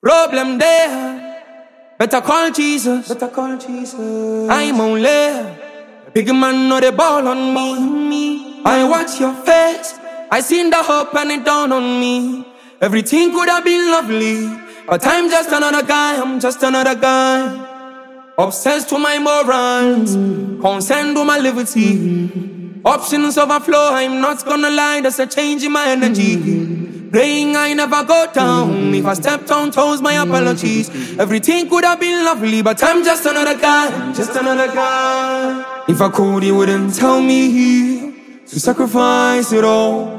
Problem there. Better call Jesus. Better call Jesus. I'm only. Big man know the ball on me. I watch your face. I seen the hope and it dawned on me. Everything could have been lovely, but I'm just another guy. I'm just another guy. Obsessed with my morals, concerned with my liberty. Options overflow, I'm not gonna lie, there's a change in my energy. Praying I never go down. If I stepped on toes, my apologies. Everything could have been lovely, but I'm just another guy, just another guy. If I could, you wouldn't tell me to sacrifice it all.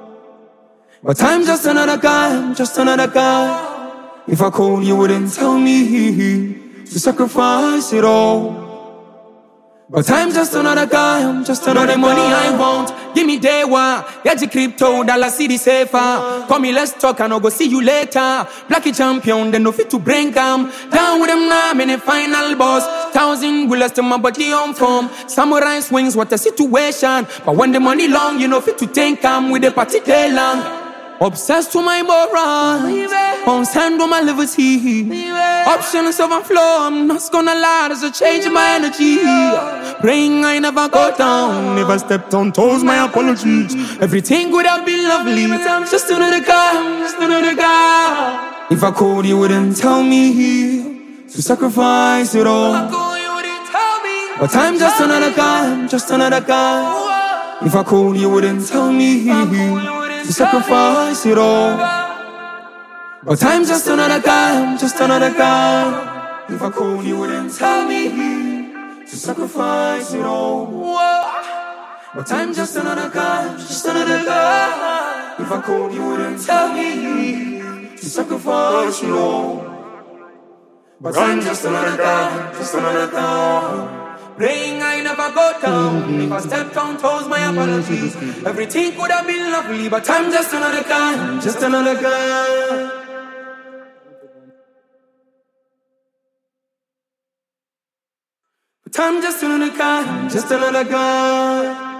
But I'm just another guy, just another guy. If I could, you wouldn't tell me to sacrifice it all. But I'm just another guy, I'm just another guy. Money I want, give me day one. Get your crypto, dollar city safer. Call me, let's talk and I'll go see you later. Blackie champion, then no fit to bring them. Down with them now, I'm in a final boss. 1,000 bullets to my body on form. Samurai swings, what a situation. But when the money long, you know fit to think I'm with the party day long. Obsessed with my morals, concerned with my liberty. Options overflow, I'm not gonna lie, there's a change in my energy. Praying I never go down, never stepped on toes, my apologies. Everything would have been lovely, but I'm just another guy, I'm just another guy. If I could, you wouldn't tell me to sacrifice it all. But I'm just another guy, I'm just another guy. If I could, you wouldn't tell me to sacrifice it all. But I'm just another guy, I'm just another guy. If I could, you wouldn't tell me to sacrifice it all. But I'm just another guy, I'm just another guy. If I could, you wouldn't tell me to sacrifice it all. But I'm just another guy, just another guy. Praying I never go down. If I stepped on toes, my apologies. Everything could have been lovely, but I'm just another guy, just another guy. But I'm just another guy, just another guy.